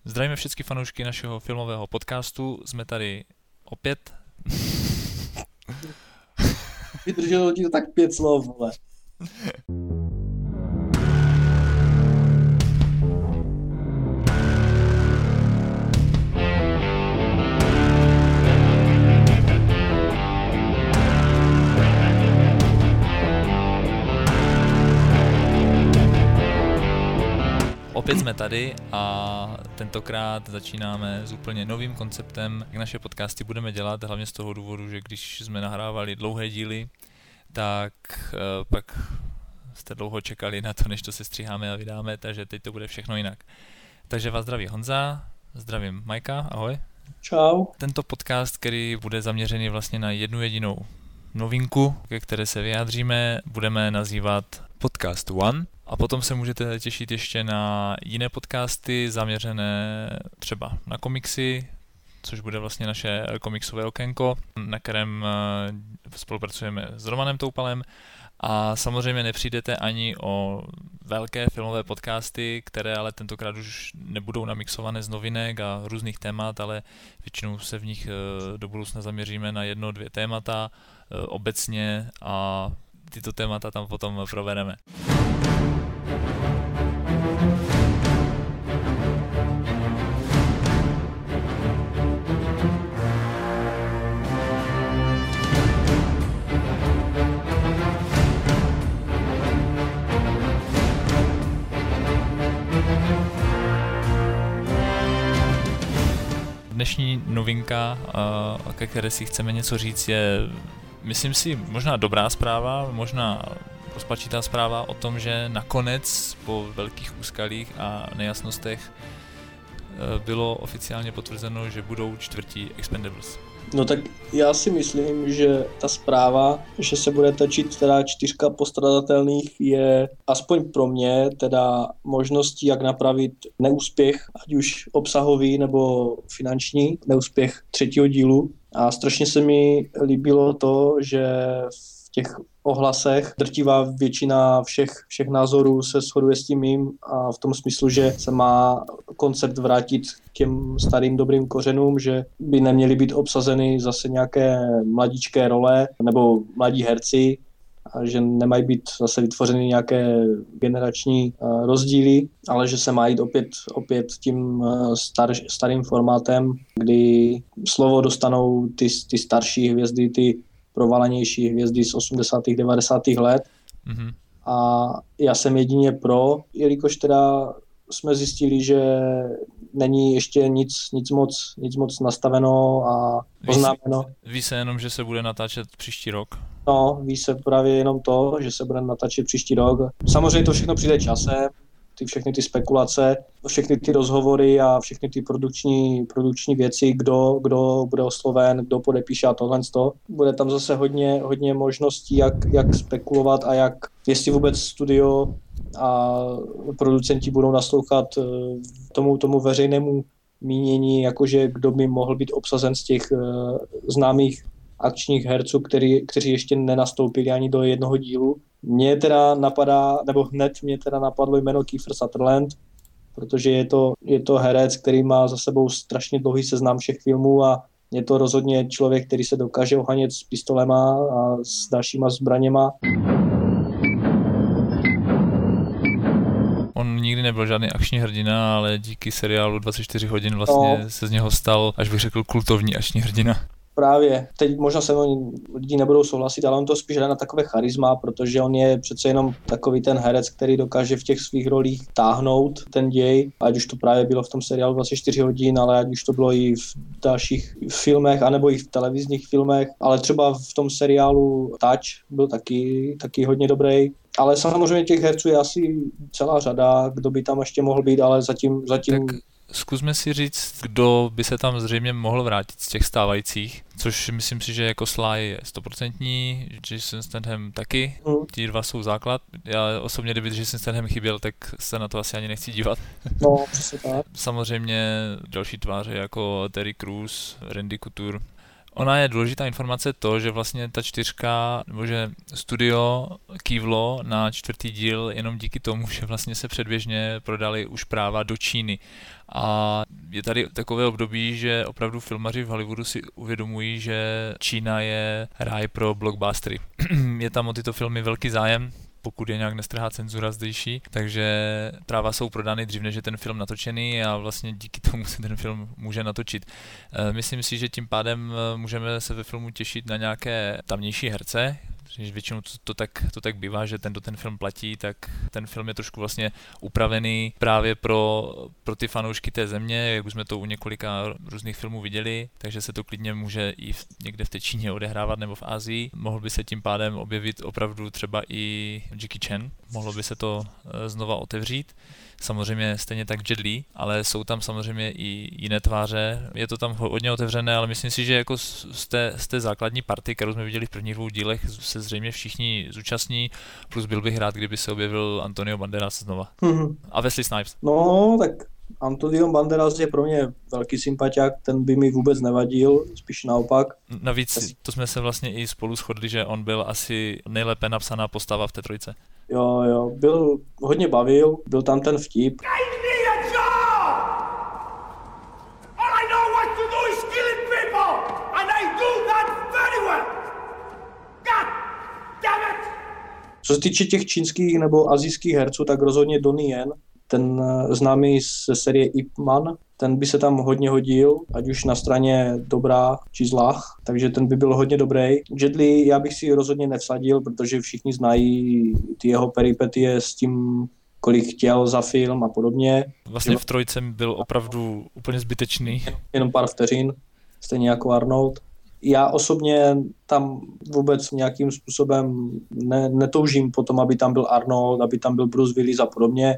Zdravíme všechny fanoušky našeho filmového podcastu, jsme tady opět. Vydrželo ti to tak 5 slov, vole. Opět jsme tady a tentokrát začínáme s úplně novým konceptem, jak naše podcasty budeme dělat, hlavně z toho důvodu, že když jsme nahrávali dlouhé díly, tak pak jste dlouho čekali na to, než to se stříháme a vydáme, takže teď to bude všechno jinak. Takže vás zdraví Honza, zdravím Majka, ahoj. Čau. Tento podcast, který bude zaměřený vlastně na jednu jedinou novinku, ke které se vyjádříme, budeme nazývat Podcast One. A potom se můžete těšit ještě na jiné podcasty zaměřené třeba na komiksy, což bude vlastně naše komiksové okénko, na kterém spolupracujeme s Romanem Toupalem. A samozřejmě nepřijdete ani o velké filmové podcasty, které ale tentokrát už nebudou namixované z novinek a různých témat, ale většinou se v nich do budoucna zaměříme na 1-2 témata obecně a tyto témata tam potom provedeme. Dnešní novinka, ke které si chceme něco říct, je, myslím si, možná dobrá zpráva, možná rozpačitá zpráva o tom, že nakonec po velkých úskalích a nejasnostech bylo oficiálně potvrzeno, že budou čtvrtí Expendables. No tak já si myslím, že ta zpráva, že se bude točit teda 4 postradatelných, je aspoň pro mě teda možností, jak napravit neúspěch, ať už obsahový nebo finanční, neúspěch 3. dílu. A strašně se mi líbilo to, že v těch ohlasech drtivá většina všech názorů se shoduje s tím mým a v tom smyslu, že se má koncept vrátit k těm starým dobrým kořenům, že by neměly být obsazeny zase nějaké mladíčké role nebo mladí herci a že nemají být zase vytvořeny nějaké generační rozdíly, ale že se má jít opět tím starým formátem, kdy slovo dostanou ty starší hvězdy, ty provalenější hvězdy z 80. 90. let. Mm-hmm. A já jsem jedině pro, jelikož teda jsme zjistili, že není ještě nic moc nastaveno a oznámeno. Ví se jenom, že se bude natáčet příští rok? No, ví se právě jenom to, že se bude natáčet příští rok. Samozřejmě to všechno přijde časem, všechny ty spekulace, všechny ty rozhovory a všechny ty produkční věci, kdo bude osloven, kdo podepíše a tohle. Bude tam zase hodně možností, jak spekulovat a jestli vůbec studio a producenti budou naslouchat tomu veřejnému mínění, jakože kdo by mohl být obsazen z těch známých akčních herců, kteří ještě nenastoupili ani do jednoho dílu. Mně teda napadlo jméno Kiefer Sutherland, protože je to herec, který má za sebou strašně dlouhý seznam všech filmů a je to rozhodně člověk, který se dokáže ohánět s pistolema a s dalšíma zbraněma. On nikdy nebyl žádný akční hrdina, ale díky seriálu 24 hodin vlastně se z něho stal, až bych řekl, kultovní akční hrdina. Právě. Teď možná se lidi nebudou souhlasit, ale on to spíš hraje na takové charisma, protože on je přece jenom takový ten herec, který dokáže v těch svých rolích táhnout ten děj, ať už to právě bylo v tom seriálu 24 hodin, ale ať už to bylo i v dalších filmech, anebo i v televizních filmech, ale třeba v tom seriálu Touch byl taky hodně dobrý. Ale samozřejmě těch herců je asi celá řada, kdo by tam ještě mohl být, ale zatím... Tak zkusme si říct, kdo by se tam zřejmě mohl vrátit z těch stávajících, což myslím si, že jako Sly je 100%, Jason Statham taky, ti dva jsou základ. Já osobně, kdyby Jason Statham chyběl, tak se na to asi ani nechci dívat. No, přesně tak. Samozřejmě další tváře jako Terry Crews, Randy Couture, Ona je důležitá informace to, že vlastně ta 4, nebo že studio kývlo na 4. díl jenom díky tomu, že vlastně se předběžně prodali už práva do Číny. A je tady takové období, že opravdu filmaři v Hollywoodu si uvědomují, že Čína je ráj pro blockbustery. Je tam o tyto filmy velký zájem, pokud je nějak nestrhá cenzura zdejší, takže práva jsou prodány dřív, než je ten film natočený a vlastně díky tomu se ten film může natočit. Myslím si, že tím pádem můžeme se ve filmu těšit na nějaké tamnější herce, že většinou to tak bývá, že ten film platí, tak ten film je trošku vlastně upravený právě pro ty fanoušky té země, jak už jsme to u několika různých filmů viděli, takže se to klidně může i někde v té Číně odehrávat nebo v Asii. Mohl by se tím pádem objevit opravdu třeba i Jackie Chan, mohlo by se to znova otevřít. Samozřejmě stejně tak Jet Li, ale jsou tam samozřejmě i jiné tváře. Je to tam hodně otevřené, ale myslím si, že jako z té základní party, kterou jsme viděli v prvních 2 dílech, se zřejmě všichni zúčastní, plus byl bych rád, kdyby se objevil Antonio Banderas znova. A Wesley Snipes. No, tak Antonio Banderas je pro mě velký sympatiák, ten by mi vůbec nevadil, spíš naopak. Navíc to jsme se vlastně i spolu shodli, že on byl asi nejlépe napsaná postava v té 3. Jo, hodně bavil, byl tam ten vtip. Co se týče těch čínských nebo asijských herců, tak rozhodně Donnie Yen, ten známý ze série Ip Man, ten by se tam hodně hodil, ať už na straně dobrá či zlá, takže ten by byl hodně dobrý. Jet Li já bych si rozhodně nevsadil, protože všichni znají ty jeho peripetie s tím, kolik chtěl za film a podobně. Vlastně v 3 byl opravdu úplně zbytečný. Jenom pár vteřin, stejně jako Arnold. Já osobně tam vůbec nějakým způsobem netoužím po tom, aby tam byl Arnold, aby tam byl Bruce Willis a podobně.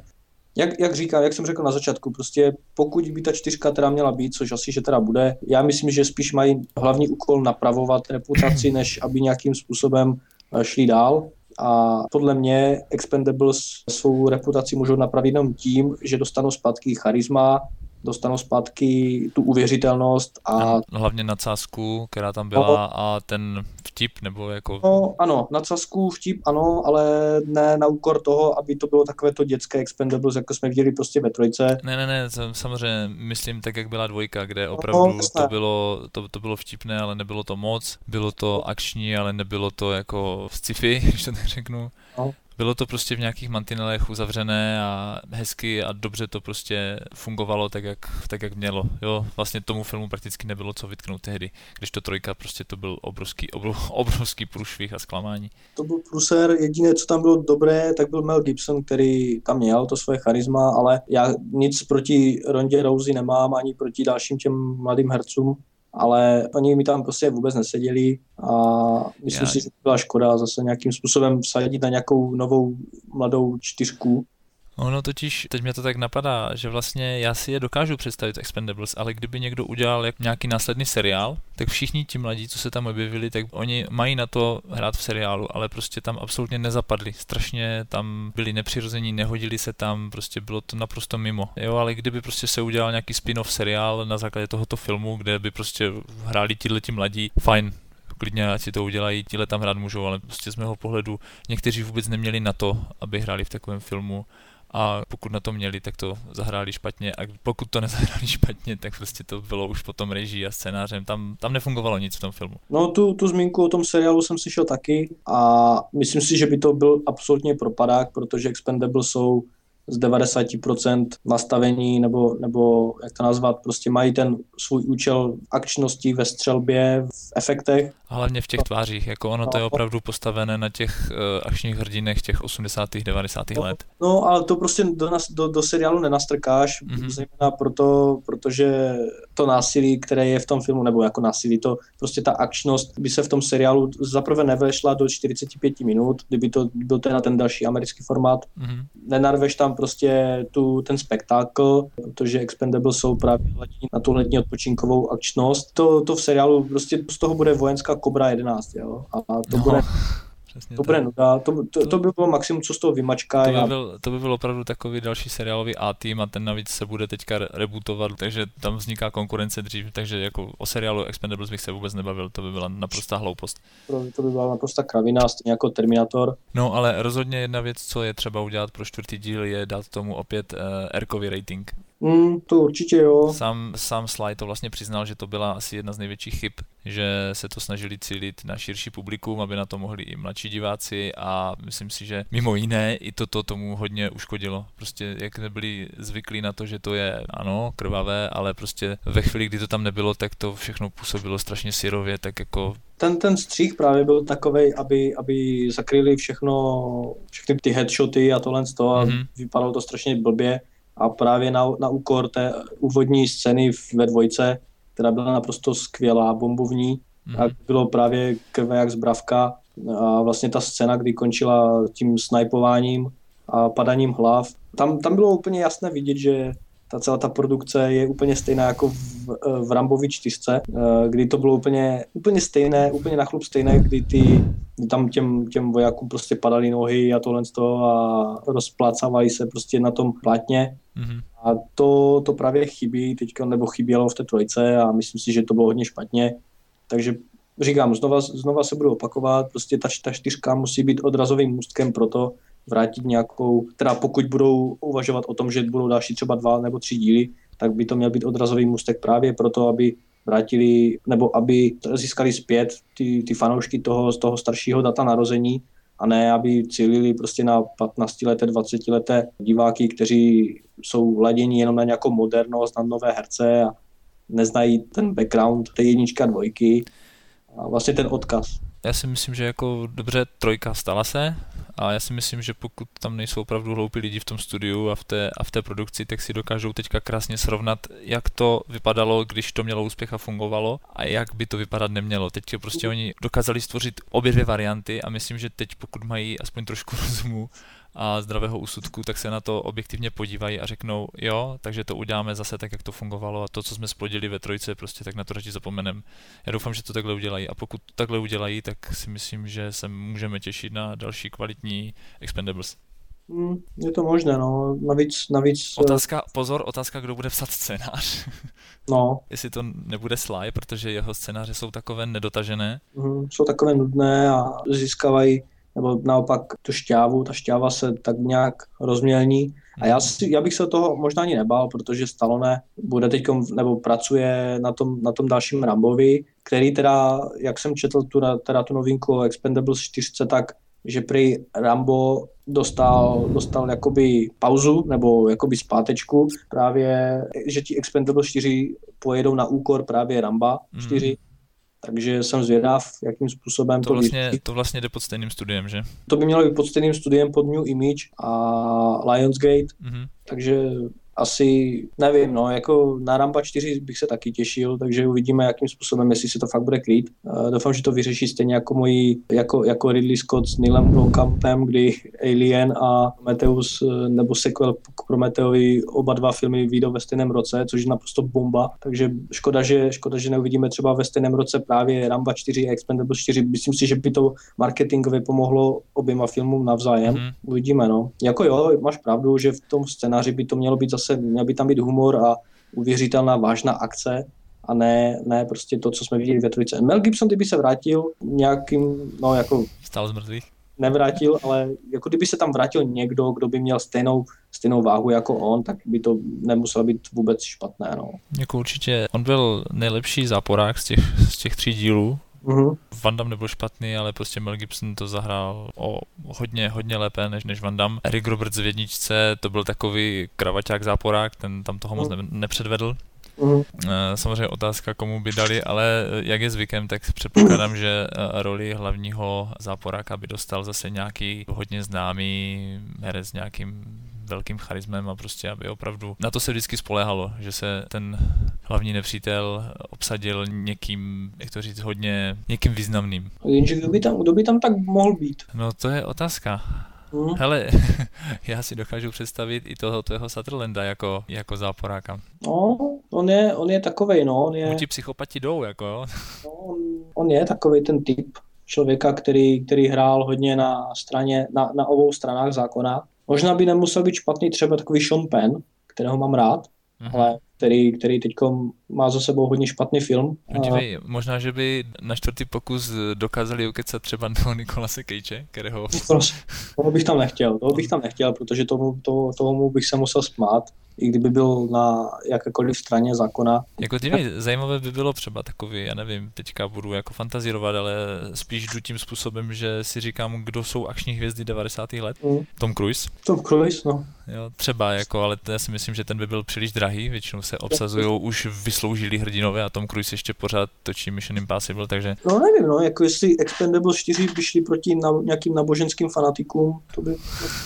Jak jsem řekl na začátku, prostě pokud by ta 4 teda měla být, což asi, že teda bude, já myslím, že spíš mají hlavní úkol napravovat reputaci, než aby nějakým způsobem šli dál. A podle mě Expendables svou reputaci můžou napravit jenom tím, že dostanou zpátky charisma, dostanou zpátky tu uvěřitelnost a hlavně nadsázku, která tam byla a ten vtip, nebo jako... No ano, nadsázku, vtip, ano, ale ne na úkor toho, aby to bylo takové to dětské Expendables, jako jsme viděli prostě ve 3. Ne, samozřejmě myslím tak, jak byla 2, kde opravdu to bylo vtipné, ale nebylo to moc, bylo to akční, ale nebylo to jako sci-fi, když to tak řeknu. No. Bylo to prostě v nějakých mantinelech uzavřené a hezky a dobře to prostě fungovalo tak, jak mělo. Jo, vlastně tomu filmu prakticky nebylo co vytknout tehdy, když to 3 prostě to byl obrovský průšvih a zklamání. To byl průser, jediné, co tam bylo dobré, tak byl Mel Gibson, který tam měl to svoje charisma, ale já nic proti Rondě Rousey nemám, ani proti dalším těm mladým hercům. Ale oni mi tam prostě vůbec neseděli a myslím si, že to byla škoda zase nějakým způsobem vsadit na nějakou novou mladou 4. Ono totiž, teď mě to tak napadá, že vlastně já si je dokážu představit Expendables, ale kdyby někdo udělal nějaký následný seriál, tak všichni ti mladí, co se tam objevili, tak oni mají na to hrát v seriálu, ale prostě tam absolutně nezapadli. Strašně tam byli nepřirození, nehodili se tam, prostě bylo to naprosto mimo. Jo, ale kdyby prostě se udělal nějaký spin-off seriál na základě tohoto filmu, kde by prostě hráli tihleti mladí, fajn. Klidně ať si to udělají, tíhle tam hrát můžou, ale prostě z mého pohledu někteří vůbec neměli na to, aby hráli v takovém filmu. A pokud na to měli, tak to zahráli špatně a pokud to nezahráli špatně, tak prostě to bylo už potom reží a scénářem. Tam nefungovalo nic v tom filmu. No tu zmínku o tom seriálu jsem slyšel taky a myslím si, že by to byl absolutně propadák, protože Expendables jsou z 90% nastavení nebo jak to nazvat, prostě mají ten svůj účel akčnosti ve střelbě, v efektech. A hlavně v těch tvářích, jako ono to je opravdu postavené na těch akčních hrdinech těch 80. 90. let. No, ale to prostě do seriálu nenastrkáš, zejména protože to násilí, které je v tom filmu, nebo jako násilí, to prostě ta akčnost by se v tom seriálu zaprvé nevešla do 45 minut, kdyby to byl ten další americký formát. Nenarveš tam prostě ten spektákl, protože Expendables jsou právě na tu letní odpočinkovou akčnost. To v seriálu prostě z toho bude vojenská Cobra 11, jo. A to bude Přesně To bude nuda, to by bylo maximum, co z toho vymačká. To by byl opravdu takový další seriálový A-tým a ten navíc se bude teďka rebootovat, takže tam vzniká konkurence dřív, takže jako o seriálu Expendables bych se vůbec nebavil, to by byla naprostá hloupost. To by byla naprostá kravina, stejně jako Terminator. No ale rozhodně jedna věc, co je třeba udělat pro 4. díl, je dát tomu opět R-kový rating. To určitě jo. Sám Sly to vlastně přiznal, že to byla asi jedna z největších chyb, že se to snažili cílit na širší publikum, aby na to mohli i mladší diváci a myslím si, že mimo jiné i toto tomu hodně uškodilo. Prostě jak nebyli zvyklí na to, že to je ano, krvavé, ale prostě ve chvíli, kdy to tam nebylo, tak to všechno působilo strašně syrově, tak jako ten střih právě byl takovej, aby zakryli všechny ty headshoty a tohle z toho a vypadalo to strašně blbě. A právě na úkor té úvodní scény ve 2, která byla naprosto skvělá, bombovní, tak bylo právě krve jak z bravka a vlastně ta scéna, kdy končila tím snajpováním a padaním hlav. Tam bylo úplně jasné vidět, že celá ta produkce je úplně stejná jako v Rambovi 4, kdy to bylo úplně stejné, úplně na chlup stejné, kdy tam těm vojákům prostě padaly nohy a tohle z toho a rozplácávali se prostě na tom plátně. A to právě chybí teďka, nebo chybělo v té 3 a myslím si, že to bylo hodně špatně. Takže říkám, znova se budu opakovat, prostě ta 4 musí být odrazovým můstkem pro to vrátit nějakou, teda pokud budou uvažovat o tom, že budou další třeba 2 nebo 3 díly, tak by to měl být odrazový můstek právě proto, aby vrátili, nebo aby získali zpět ty fanoušky z toho staršího data narození a ne, aby cílili prostě na 15leté, 20leté diváky, kteří jsou laděni jenom na nějakou modernost, na nové herce a neznají ten background té 1 a 2 a vlastně ten odkaz. Já si myslím, že jako dobře 3 stala se a já si myslím, že pokud tam nejsou opravdu hloupí lidi v tom studiu a v té produkci, tak si dokážou teďka krásně srovnat, jak to vypadalo, když to mělo úspěch a fungovalo a jak by to vypadat nemělo. Teď prostě oni dokázali stvořit obě 2 varianty a myslím, že teď pokud mají aspoň trošku rozumu a zdravého úsudku, tak se na to objektivně podívají a řeknou, jo, takže to uděláme zase tak, jak to fungovalo a to, co jsme splodili ve 3, prostě tak na to radši zapomenem. Já doufám, že to takhle udělají a pokud to takhle udělají, tak si myslím, že se můžeme těšit na další kvalitní Expendables. Je to možné, no. Navíc... Otázka, kdo bude psat scénář. No. Jestli to nebude Sly, protože jeho scénáře jsou takové nedotažené. Jsou takové nudné a získávají nebo naopak tu šťávu, ta šťáva se tak nějak rozmělní. A já bych se o toho možná ani nebál, protože Stallone bude teď, nebo pracuje na tom dalším Rambovi, který teda, jak jsem četl tu novinku o Expendables 4, tak že prý Rambo dostal jakoby pauzu nebo jakoby zpátečku právě, že ti Expendables 4 pojedou na úkor právě Ramba 4. Takže jsem zvědav, jakým způsobem to vlastně jde pod stejným studiem, že? To by mělo být pod stejným studiem pod New Image a Lionsgate, takže asi nevím, no, jako na Ramba 4 bych se taky těšil, takže uvidíme, jakým způsobem, jestli se to fakt bude krýt. Doufám, že to vyřeší stejně jako Ridley Scott s Neilem Blomkampem, kdy Alien a Prometheus, nebo sequel k Prometheovi, oba 2 filmy vyjdou ve stejném roce, což je naprosto bomba, takže škoda, že neuvidíme třeba ve stejném roce právě Ramba 4 a Expendables 4. Myslím si, že by to marketingově pomohlo oběma filmům navzájem. Uvidíme, no. Jako jo, máš pravdu, že v tom scénáři by to mělo být měl by tam být humor a uvěřitelná vážná akce a ne prostě to, co jsme viděli ve 3. Mel Gibson, kdyby se vrátil nějakým, no jako... Stál z mrtvých? Nevrátil, ale jako kdyby se tam vrátil někdo, kdo by měl stejnou váhu jako on, tak by to nemuselo být vůbec špatné, no. Jako určitě, on byl nejlepší záporák z těch 3 dílů. Van Damme nebyl špatný, ale prostě Mel Gibson to zahrál hodně lépe než Van Damme. Eric Roberts v 1, to byl takový kravaťák záporák, ten tam toho moc nepředvedl. Samozřejmě otázka, komu by dali, ale jak je zvykem, tak předpokládám, že roli hlavního záporáka by dostal zase nějaký hodně známý herec s nějakým velkým charismem a prostě, aby opravdu na to se vždycky spoléhalo, že se ten hlavní nepřítel obsadil někým, jak to říct, hodně někým významným. Jenže kdo by tam tak mohl být? No to je otázka. Hele, já si dokážu představit i toho tvého Sutherlanda jako záporáka. No, on je takovej, no. Ti psychopati jdou, jako jo. No, on je takovej ten typ. člověka, který hrál hodně na obou stranách zákona. Možná by nemusel být špatný třeba takový Sean Penn, kterého mám rád, ale který teďko má za sebou hodně špatný film. Dívej, možná, že by na čtvrtý pokus dokázali ukecat třeba do Nicolase Cage, kterého... Toho bych tam nechtěl, protože tomu bych se musel smát, i kdyby byl na jakékoliv straně zákona. Jako dívej, zajímavé by bylo třeba takový, já nevím, teďka budu jako fantazírovat, ale spíš jdu tím způsobem, že si říkám, kdo jsou akční hvězdy 90. let. Tom Cruise. Tom Cruise, no. Jo, třeba jako, ale já si myslím, že ten by byl příliš drahý, většinou se obsazují už vysloužilí hrdinové a Tom Cruise ještě pořád točí Mission Impossible, takže... No nevím, no, jako jestli Expendables 4 by šli proti nějakým náboženským fanatikům, to by...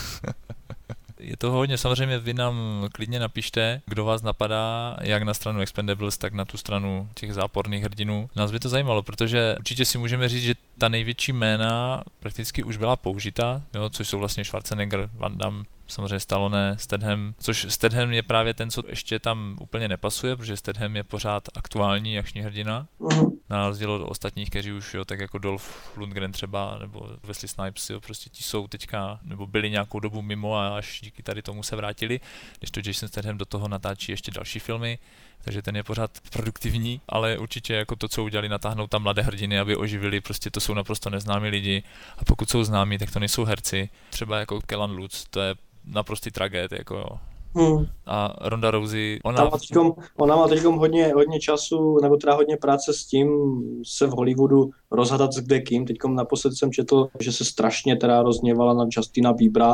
Je to hodně, samozřejmě vy nám klidně napište, kdo vás napadá, jak na stranu Expendables, tak na tu stranu těch záporných hrdinů. Nás by to zajímalo, protože určitě si můžeme říct, že ta největší jména prakticky už byla použita, jo, což jsou vlastně Schwarzenegger, Van Damme, samozřejmě Stallone, Statham, což Statham je právě ten, co ještě tam úplně nepasuje, protože Statham je pořád aktuální akční hrdina, na rozdíl od ostatních, kteří už, jo, tak jako Dolph Lundgren třeba, nebo Wesley Snipes, jo, prostě ti jsou teďka, nebo byli nějakou dobu mimo a až díky tady tomu se vrátili, když to Jason Statham do toho natáčí ještě další filmy, takže ten je pořád produktivní, ale určitě jako to, co udělali, natáhnout tam mladé hrdiny, aby oživili, prostě to jsou naprosto neznámí lidi a pokud jsou známí, tak to nejsou herci, třeba jako Kellan Lutz, to je naprostý tragéd, jako jo. A Ronda Rousey, ona má teďkom hodně času, nebo teda hodně práce s tím se v Hollywoodu rozhadat s kdekým. Teďkom naposled jsem četl, že se strašně teda rozněvala na Justina Biebera,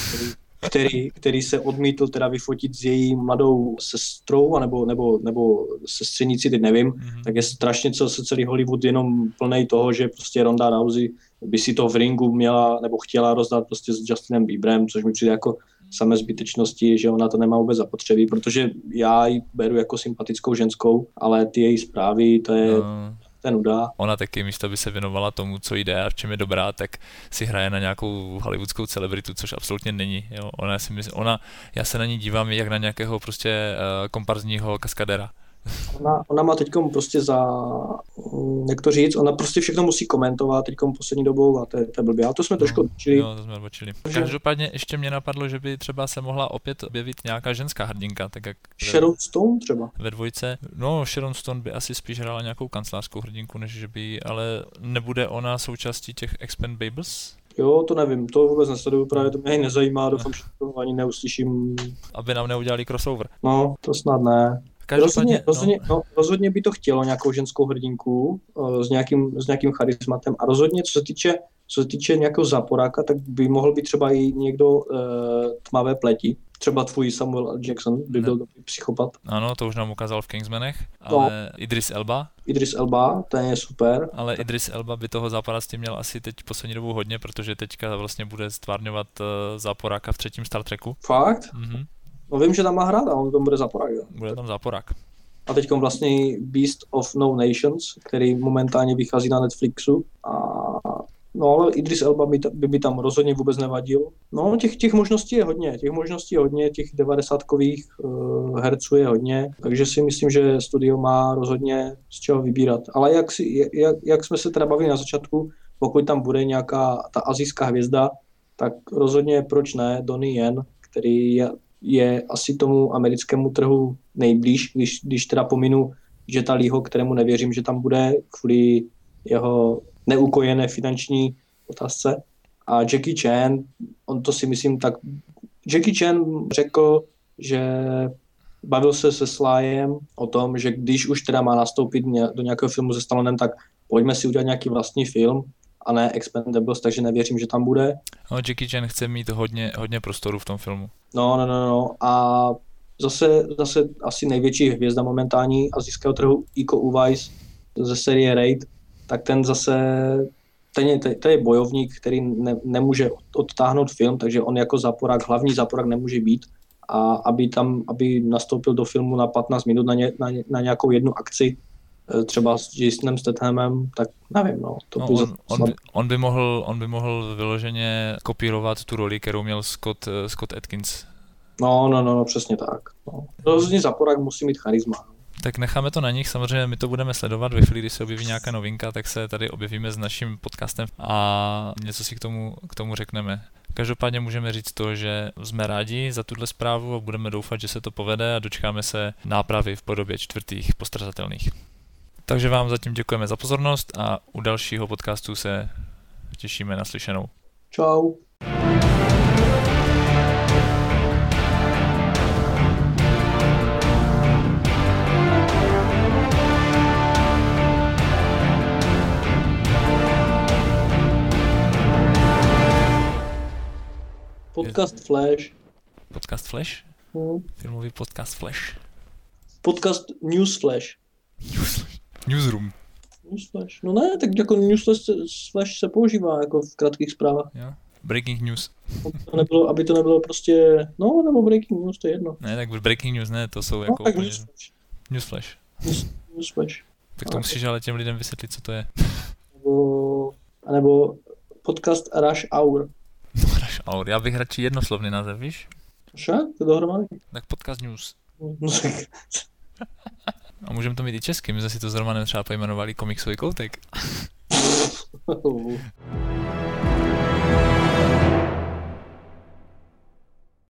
který se odmítl teda vyfotit s její mladou sestrou, nebo sestřenici, teď nevím, tak je strašně celý Hollywood jenom plnej toho, že prostě Ronda Rousey by si to v ringu měla, nebo chtěla rozdat prostě s Justinem Bieberem, což mi přijde jako samé zbytečnosti, že ona to nemá vůbec zapotřebí, protože já ji beru jako sympatickou ženskou, ale ty její zprávy, to je nuda. Ona taky místo by se věnovala tomu, co jde a v čem je dobrá, tak si hraje na nějakou hollywoodskou celebritu, což absolutně není. Jo. Já se na ní dívám jak na nějakého prostě komparzního kaskadera. Ona má teďkom prostě jak to říct, ona prostě všechno musí komentovat teďkom poslední dobou a to je blbě. Ale to jsme trošku odbočili. Jo, to jsme odbočili. Každopádně ještě mě napadlo, že by třeba se mohla opět objevit nějaká ženská hrdinka, tak jak... Sharon Stone třeba? Ve dvojce. No, Sharon Stone by asi spíš hrála nějakou kancelářskou hrdinku, než že by, ale nebude ona součástí těch Expendables? Jo, to nevím, to vůbec nesleduju, právě to mě ani nezajímá, doufám, že to ani neuslyším. Aby nám neudělali crossover. No, to snad ne. Rozhodně by to chtělo nějakou ženskou hrdinku s nějakým charismatem a rozhodně, co se týče nějakého záporáka, tak by mohl být třeba i někdo tmavé pleti. Třeba tvůj Samuel L. Jackson by byl dobrý psychopat. Ano, to už nám ukázal v Kingsmanech, ale Idris Elba, ten je super. Ale Idris Elba by toho záporáctví měl asi teď poslední dobu hodně, protože teďka vlastně bude stvárňovat záporáka v 3. Star Treku. Fakt? No vím, že tam má hrát a on tam bude záporák. Jo. Bude tam záporák. A teď vlastně Beast of No Nations, který momentálně vychází na Netflixu. No ale Idris Elba by tam rozhodně vůbec nevadil. No těch možností je hodně, těch 90kových herců je hodně, takže si myslím, že studio má rozhodně z čeho vybírat. Ale jak jsme se teda bavili na začátku, pokud tam bude nějaká ta asijská hvězda, tak rozhodně proč ne Donnie Yen, který je asi tomu americkému trhu nejblíž, když teda pominu Jeta Leeho, kterému nevěřím, že tam bude kvůli jeho neukojené finanční otázce. A Jackie Chan, on to si myslím tak... Jackie Chan řekl, že bavil se Slyem o tom, že když už teda má nastoupit do nějakého filmu se Stallonem, tak pojďme si udělat nějaký vlastní film a ne Expendables, takže nevěřím, že tam bude. No, Jackie Chan chce mít hodně prostoru v tom filmu. No. A zase asi největší hvězda momentální asijského trhu Iko Uwais ze série Raid, tak ten zase, ten je bojovník, který nemůže odtáhnout film, takže on jako záporák, hlavní záporák nemůže být. A aby nastoupil do filmu na 15 minut na nějakou jednu akci, třeba s Jasonem Stathamem, tak nevím, no. On by mohl vyloženě kopírovat tu roli, kterou měl Scott Adkins. No, přesně tak. No. Rozhodně záporák musí mít charisma. Tak necháme to na nich, samozřejmě my to budeme sledovat, ve chvíli, kdy se objeví nějaká novinka, tak se tady objevíme s naším podcastem a něco si k tomu řekneme. Každopádně můžeme říct to, že jsme rádi za tuhle zprávu a budeme doufat, že se to povede a dočkáme se nápravy v podobě 4. postradatelných. Takže vám zatím děkujeme za pozornost a u dalšího podcastu se těšíme na slyšenou. Čau. Podcast Flash. Podcast Flash? Filmový podcast Flash. Podcast News Flash. Newsroom. News Flash. No ne, tak jako News Flash se používá jako v krátkých zprávách. Jo. Breaking news. Aby to nebylo prostě, no nebo breaking news, to je jedno. Ne, tak breaking news ne, to jsou no, jako tak úplně... News Flash. News Flash. News Flash. Tak to musíš ale těm lidem vysvětlit, co to je. Nebo podcast Rush Hour. Rush Hour, já bych radši jednoslovný název, víš? Však, to dohromady. Tak podcast news. No, tak... A můžeme to mít i česky, my jsme si to s Romanem třeba pojmenovali komiksový koutek.